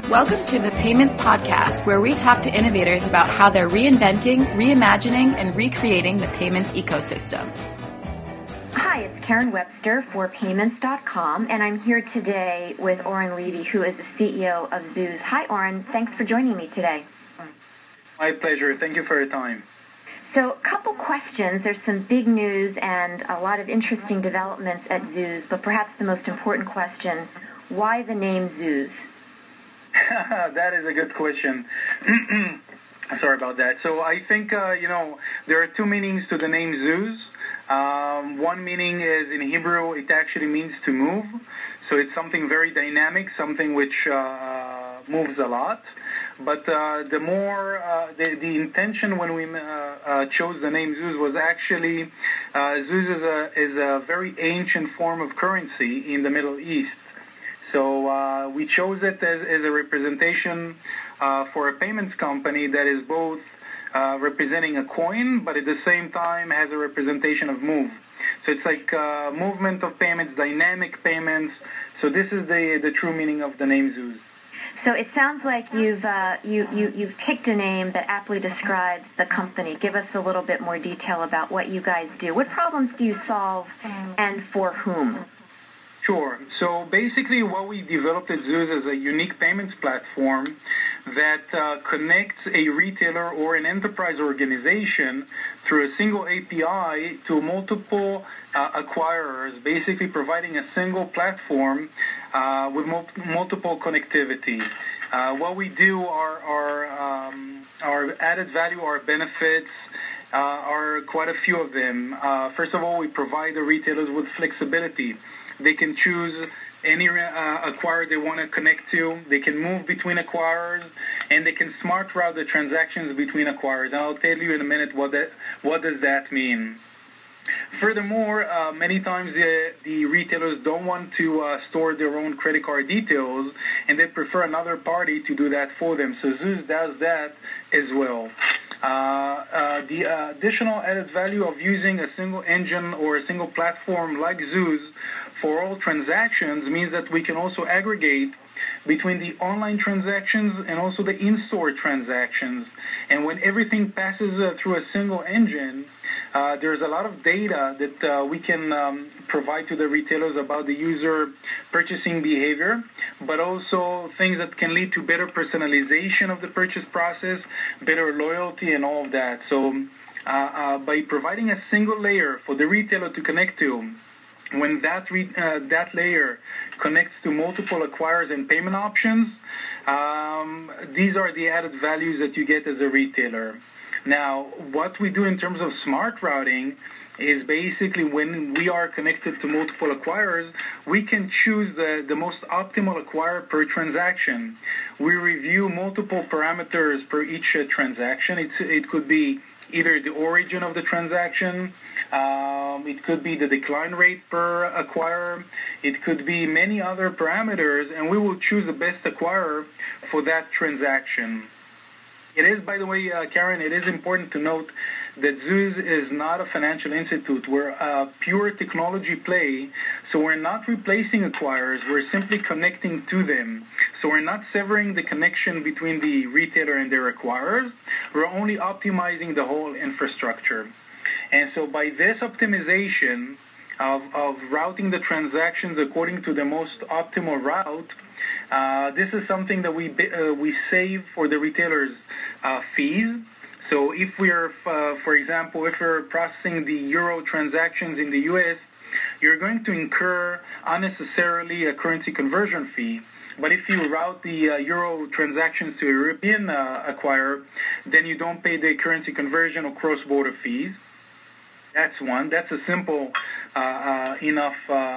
Welcome to the Payments Podcast, where we talk to innovators about how they're reinventing, reimagining, and recreating the payments ecosystem. Hi, it's Karen Webster for Payments.com, and I'm here today with Oren Levy, who is the CEO of Zoos. Hi, Oren. Thanks for joining me today. My pleasure. Thank you for your time. So, a couple questions. There's some big news and a lot of interesting developments at Zoos, but perhaps the most important question, why the name Zoos? That is a good question. Sorry about that. So I think, there are two meanings to the name Zoos. One meaning is in Hebrew, it actually means to move. So it's something very dynamic, something which moves a lot. But the intention when we chose the name Zoos was actually, Zoos is a very ancient form of currency in the Middle East. So we chose it as a representation for a payments company that is both representing a coin, but at the same time has a representation of move. So it's like movement of payments, dynamic payments. So this is the true meaning of the name Zoos. So it sounds like you've picked a name that aptly describes the company. Give us a little bit more detail about what you guys do. What problems do you solve, and for whom? Sure. So basically what we developed at Zoos is a unique payments platform that connects a retailer or an enterprise organization through a single API to multiple acquirers, basically providing a single platform with multiple connectivity. What we do, our added value, our benefits, are quite a few of them. First of all, we provide the retailers with flexibility. They can choose any acquirer they want to connect to. They can move between acquirers, and they can smart route the transactions between acquirers. And I'll tell you in a minute what does that mean. Furthermore, many times the retailers don't want to store their own credit card details, and they prefer another party to do that for them. So Zoos does that as well. The additional added value of using a single engine or a single platform like Zoos for all transactions means that we can also aggregate between the online transactions and also the in-store transactions. And when everything passes through a single engine, there's a lot of data that we can provide to the retailers about the user purchasing behavior, but also things that can lead to better personalization of the purchase process, better loyalty, and all of that. So by providing a single layer for the retailer to connect to, when that layer connects to multiple acquirers and payment options, these are the added values that you get as a retailer. Now, what we do in terms of smart routing is basically when we are connected to multiple acquirers, we can choose the most optimal acquirer per transaction. We review multiple parameters per each transaction. It could be either the origin of the transaction, it could be the decline rate per acquirer, it could be many other parameters, and we will choose the best acquirer for that transaction. It is, by the way, Karen, it is important to note that Zoos is not a financial institute. We're a pure technology play, so we're not replacing acquirers. We're simply connecting to them. So we're not severing the connection between the retailer and their acquirers. We're only optimizing the whole infrastructure. And so by this optimization of routing the transactions according to the most optimal route, this is something that we save for the retailers' fees. So if we're, for example, if we're processing the euro transactions in the U.S., you're going to incur unnecessarily a currency conversion fee. But if you route the euro transactions to a European acquirer, then you don't pay the currency conversion or cross-border fees. That's one. That's a simple enough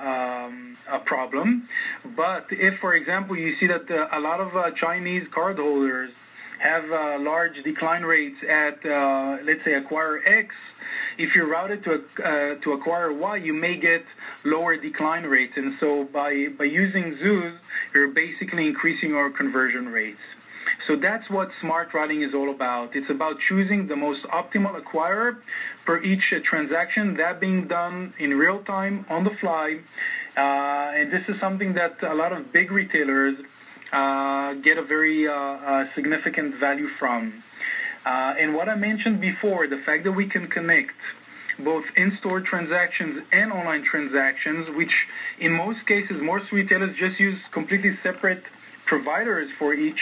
problem. But if, for example, you see that a lot of Chinese cardholders have large decline rates at, let's say, acquirer X, if you route it to acquirer Y, you may get lower decline rates. And so by using Zoos, you're basically increasing our conversion rates. So that's what smart routing is all about. It's about choosing the most optimal acquirer per each transaction, that being done in real time, on the fly. And this is something that a lot of big retailers get a very significant value from. And what I mentioned before, the fact that we can connect both in-store transactions and online transactions, which in most cases, most retailers just use completely separate providers for each,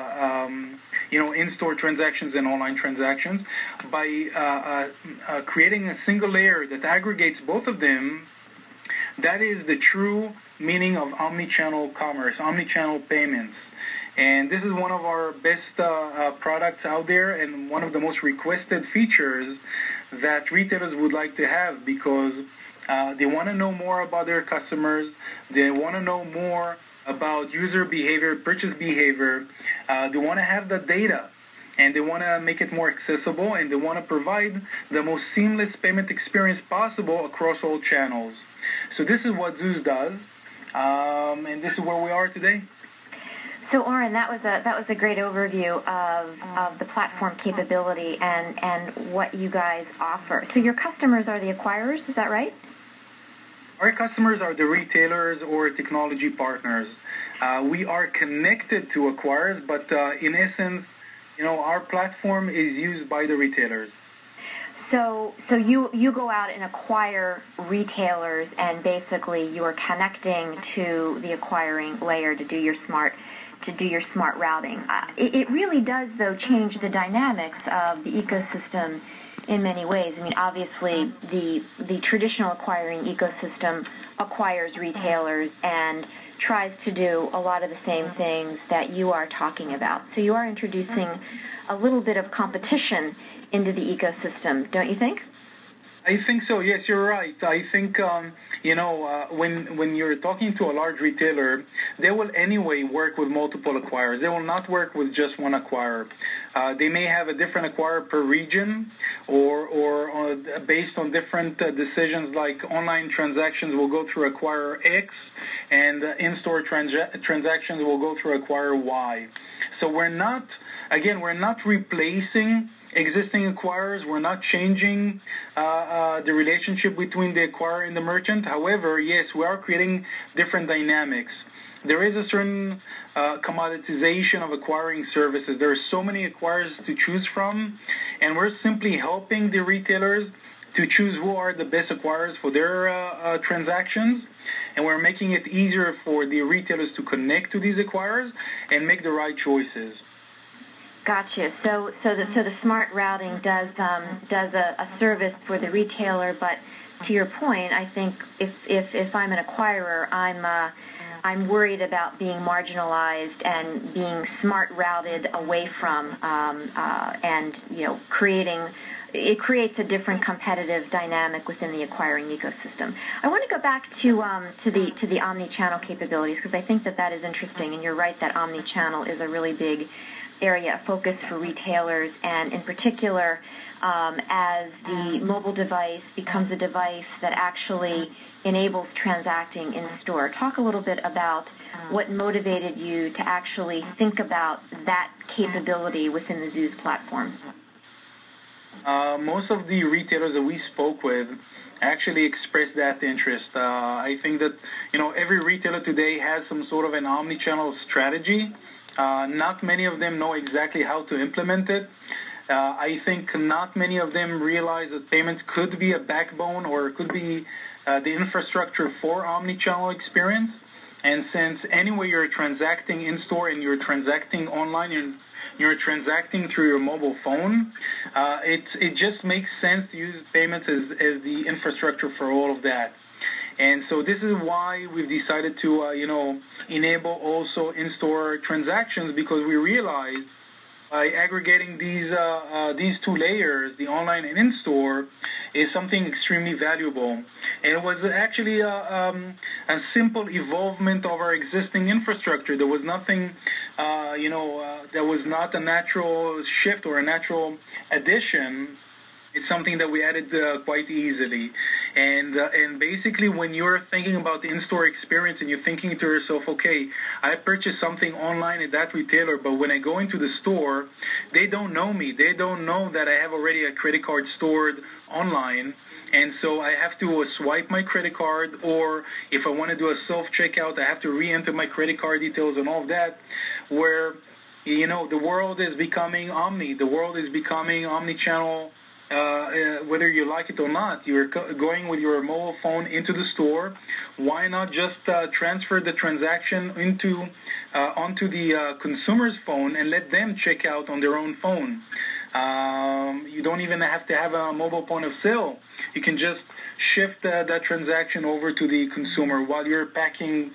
in-store transactions and online transactions. By creating a single layer that aggregates both of them, that is the true meaning of omni-channel commerce, omni-channel payments. And this is one of our best products out there and one of the most requested features that retailers would like to have, because they want to know more about their customers. They want to know more about user behavior, purchase behavior. They want to have the data, and they want to make it more accessible, and they want to provide the most seamless payment experience possible across all channels. So this is what Zooz does, and this is where we are today. So, Oren, that was a great overview of the platform capability and what you guys offer. So your customers are the acquirers, is that right? Our customers are the retailers or technology partners. We are connected to acquirers, but in essence, our platform is used by the retailers. So you go out and acquire retailers, and basically you are connecting to the acquiring layer to do your smart routing. It really does, though, change the dynamics of the ecosystem in many ways. I mean, obviously, the traditional acquiring ecosystem acquires retailers and tries to do a lot of the same things that you are talking about. So you are introducing a little bit of competition into the ecosystem, don't you think? I think so. Yes, you're right. I think when you're talking to a large retailer, they will anyway work with multiple acquirers. They will not work with just one acquirer. They may have a different acquirer per region, or based on different decisions, like online transactions will go through acquirer X, and in-store transactions will go through acquirer Y. So we're not replacing existing acquirers. We're not changing the relationship between the acquirer and the merchant. However, yes, we are creating different dynamics. There is a certain commoditization of acquiring services. There are so many acquirers to choose from, and we're simply helping the retailers to choose who are the best acquirers for their transactions, and we're making it easier for the retailers to connect to these acquirers and make the right choices. Gotcha. So the smart routing does a service for the retailer, but to your point, I think if I'm an acquirer, I'm worried about being marginalized and being smart routed away from, and it creates a different competitive dynamic within the acquiring ecosystem. I want to go back to the omni-channel capabilities, because I think that is interesting, and you're right that omni-channel is a really big area of focus for retailers, and in particular, as the mobile device becomes a device that actually enables transacting in store. Talk a little bit about what motivated you to actually think about that capability within the Zooz platform. Most of the retailers that we spoke with actually expressed that interest. I think that every retailer today has some sort of an omni-channel strategy. Not many of them know exactly how to implement it. I think not many of them realize that payments could be a backbone, or could be the infrastructure for omni-channel experience. And since anyway you're transacting in-store and you're transacting online and you're transacting through your mobile phone, it just makes sense to use payments as the infrastructure for all of that. And so this is why we've decided to, enable also in-store transactions, because we realize by aggregating these two layers, the online and in-store, is something extremely valuable. And it was actually a simple evolvement of our existing infrastructure. There was nothing, there was not a natural shift or a natural addition. It's something that we added quite easily. And basically, when you're thinking about the in-store experience and you're thinking to yourself, okay, I purchased something online at that retailer, but when I go into the store, they don't know me. They don't know that I have already a credit card stored online. And so I have to swipe my credit card, or if I want to do a self-checkout, I have to re-enter my credit card details and all of that, where, the world is becoming omni. The world is becoming omni-channel, whether you like it or not. You're going with your mobile phone into the store. Why not just transfer the transaction onto the consumer's phone and let them check out on their own phone? You don't even have to have a mobile point of sale. You can just shift that transaction over to the consumer while you're packing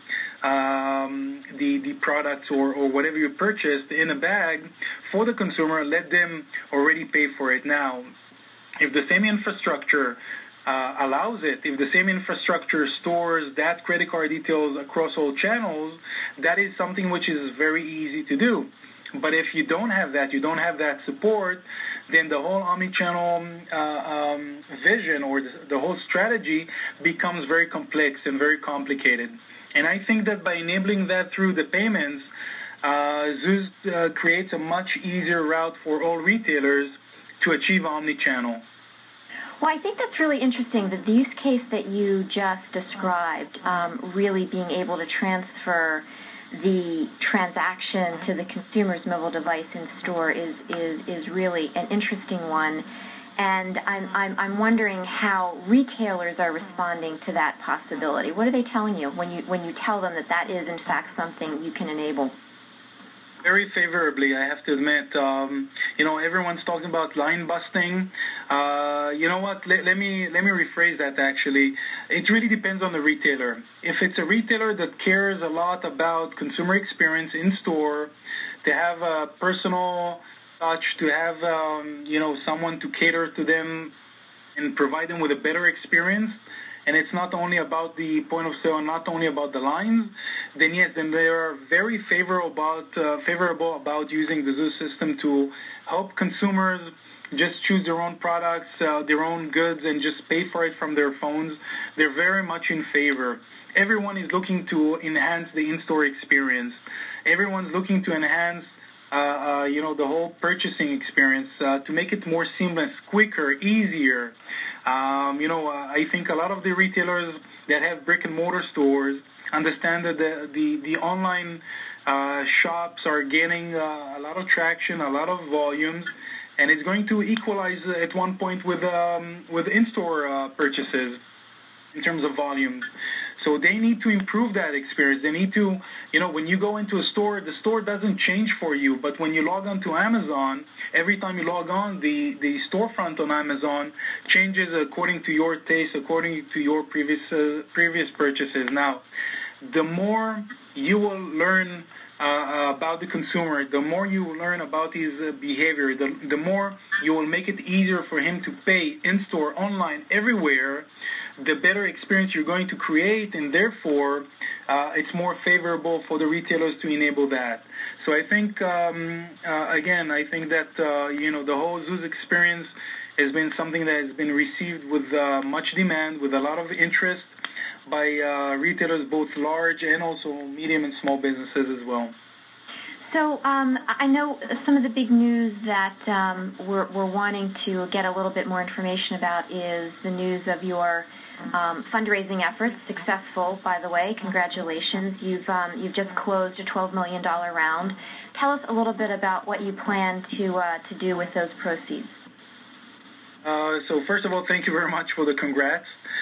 the products or whatever you purchased in a bag for the consumer. Let them already pay for it. Now, if the same infrastructure allows it, if the same infrastructure stores that credit card details across all channels, that is something which is very easy to do. But if you don't have that, support, then the whole omnichannel vision or the whole strategy becomes very complex and very complicated. And I think that by enabling that through the payments, ZOOZ creates a much easier route for all retailers to achieve omnichannel. Well, I think that's really interesting, that the use case that you just described, really being able to transfer the transaction to the consumer's mobile device in store is really an interesting one. And I'm wondering how retailers are responding to that possibility. What are they telling you when you tell them that is in fact something you can enable? Very favorably, I have to admit. Everyone's talking about line busting. You know what? Let me rephrase that. Actually, it really depends on the retailer. If it's a retailer that cares a lot about consumer experience in store, to have a personal touch, to have someone to cater to them and provide them with a better experience, and it's not only about the point of sale, not only about the lines, then yes, then they are very favorable about using the ZOOZ system to help consumers just choose their own products, their own goods, and just pay for it from their phones. They're very much in favor. Everyone is looking to enhance the in-store experience. Everyone's looking to enhance the whole purchasing experience, to make it more seamless, quicker, easier. I think a lot of the retailers that have brick-and-mortar stores understand that the online shops are gaining a lot of traction, a lot of volumes, and it's going to equalize at one point with in-store purchases in terms of volumes. So they need to improve that experience. They need to, when you go into a store, the store doesn't change for you. But when you log on to Amazon, every time you log on, the storefront on Amazon changes according to your taste, according to your previous purchases. Now, the more you will learn about the consumer, the more you will learn about his behavior, the more you will make it easier for him to pay in-store, online, everywhere, the better experience you're going to create, and therefore it's more favorable for the retailers to enable that. So I think, I think that, the whole ZOOZ experience has been something that has been received with much demand, with a lot of interest by retailers, both large and also medium and small businesses as well. So I know some of the big news that we're wanting to get a little bit more information about is the news of your fundraising efforts. Successful, by the way. Congratulations. You've just closed a $12 million round. Tell us a little bit about what you plan to do with those proceeds. So first of all, thank you very much for the congrats.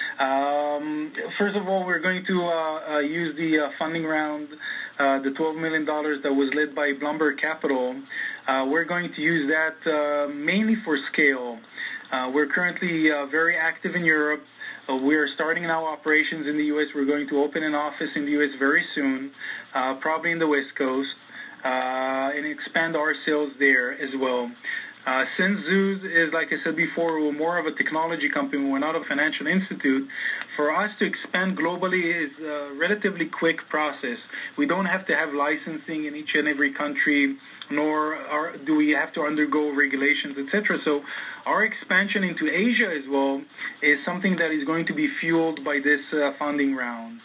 First of all, we're going to use the funding round, the $12 million that was led by Blumberg Capital. We're going to use that mainly for scale. We're currently very active in Europe. We're starting now operations in the U.S. We're going to open an office in the U.S. very soon, probably in the West Coast, and expand our sales there as well. Since ZOOZ is, like I said before, we're more of a technology company, we're not a financial institute, for us to expand globally is a relatively quick process. We don't have to have licensing in each and every country, nor do we have to undergo regulations, etc. So our expansion into Asia as well is something that is going to be fueled by this funding round.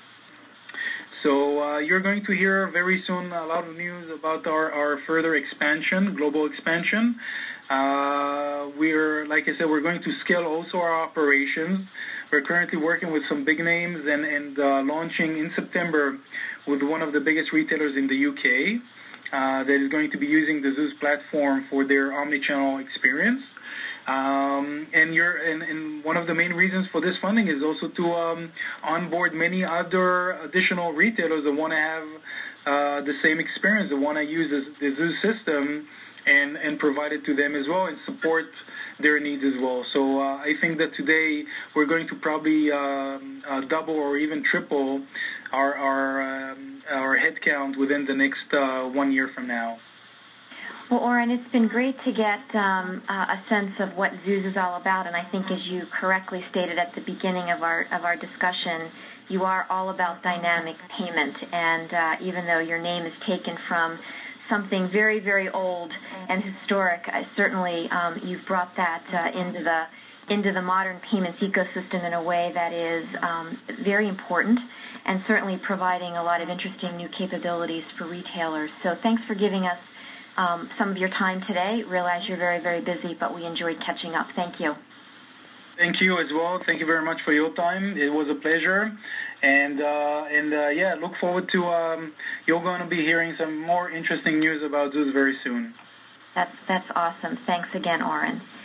So you're going to hear very soon a lot of news about our further expansion, global expansion. Like I said, we're going to scale also our operations. We're currently working with some big names and launching in September with one of the biggest retailers in the UK that is going to be using the ZEUS platform for their omni-channel experience. And one of the main reasons for this funding is also to onboard many other additional retailers that want to have the same experience, that want to use the ZEUS system and provide it to them as well and support their needs as well. So I think that today we're going to probably double or even triple our headcount within the next 1 year from now. Well, Oren, it's been great to get a sense of what ZEUS is all about, and I think, as you correctly stated at the beginning of our discussion, you are all about dynamic payment. And even though your name is taken from something very, very old and historic, certainly you've brought that into the modern payments ecosystem in a way that is very important, and certainly providing a lot of interesting new capabilities for retailers. So thanks for giving us some of your time today. Realize you're very, very busy, but we enjoyed catching up. Thank you. Thank you as well. Thank you very much for your time. It was a pleasure. And look forward to you're going to be hearing some more interesting news about ZEUS very soon. That's awesome. Thanks again, Oren.